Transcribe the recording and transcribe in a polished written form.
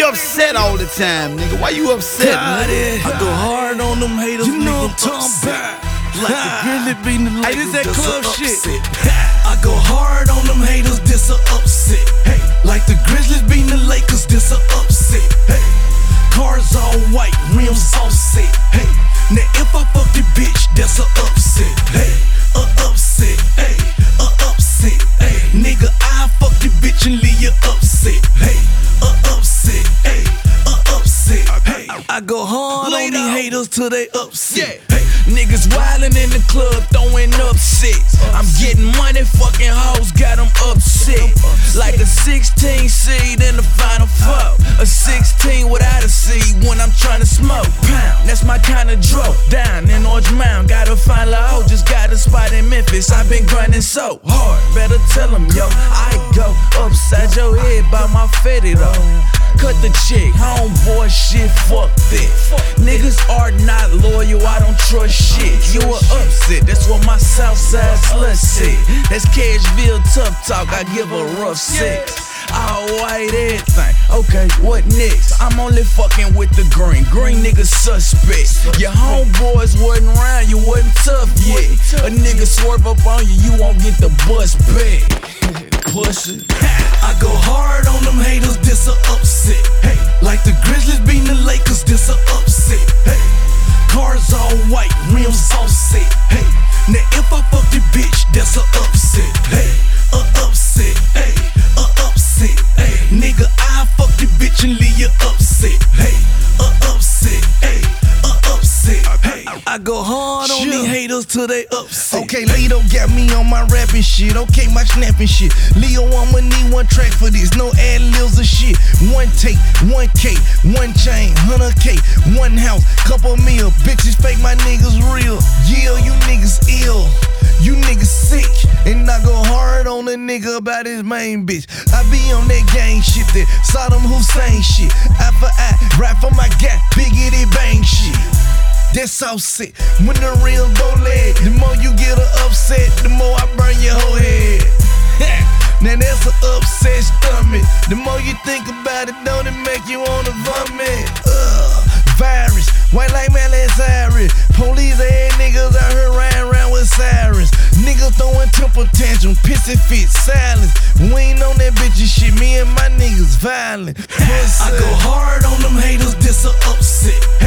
be upset all the time, nigga? Why you upset, nigga? I go hard on them haters, you know nigga, I'm talking about. like the Grizzlies beating the Hey, Lakers. this that that's club a shit. upset. I go hard on them haters, this a upset. Hey, like the Grizzlies beating the Lakers, this a upset. Hey, cars all white, rims all set. Hey, now if I fuck the bitch, that's a upset. Hey, a upset. Hey, a upset. Hey, nigga, I fuck the bitch and leave you upset. Hey, a upset. Hey, a upset. Hey, I go hard on these haters till they upset. Hey, niggas wildin' in the club, throwing up six. I'm getting money, fucking hoes got them upset. Like a 16 seed in the final four. A 16 without a seed when I'm tryna smoke. Pound, that's my kinda dro. Down in Orange Mound, gotta find La Ho, just got a spot in Memphis. I've been grinding so hard, better tell them, yo. I go upside your head by my fetty though. Cut the check, homeboy shit, fuck that. Niggas are not loyal, I don't trust shit. You a upset, that's what my Southside slut said. That's Cashville tough talk, I give a rough sex. All white everything, okay, what next? I'm only fucking with the green niggas suspect. Your homeboys wasn't around, you wasn't tough yet. A nigga swerve up on you, you won't get the bus back. Pussy. I go hard on them haters, this a upset. Hey, like the Grizzlies beating the Lakers, this a upset. Hey, cars all white, rims all set. Hey, now if I fuck the bitch, that's a upset. Hey, a upset. Hey, a upset. Hey, nigga, I fuck the bitch and leave you upset. Hey, a upset. Hey, a upset. Hey, I go hard on these haters till they upset. Okay, Lito got me on my rapping shit. Okay, my snapping shit. Leo, I'ma need one track for this. No ad-libs or shit. One take, 1K, one chain, 100K, one house, couple meal. Bitches fake, my niggas real. Yeah, you niggas ill. You niggas sick. And I go hard on a nigga about his main bitch. I be on that gang shit, that Saddam Hussein shit. Eye for eye, right for my guy, biggity bang shit. That's so sick. When the real go leg, the more you get a upset, the more I burn your whole head. Now that's an upset stomach. The more you think about it, don't it make you wanna vomit? Virus, white like Miley Cyrus. Police ass niggas out here riding around with sirens. Niggas throwing temper tantrum, pissy fit, silence. We ain't on that bitch shit, me and my niggas violent. I go hard on them haters, this a upset.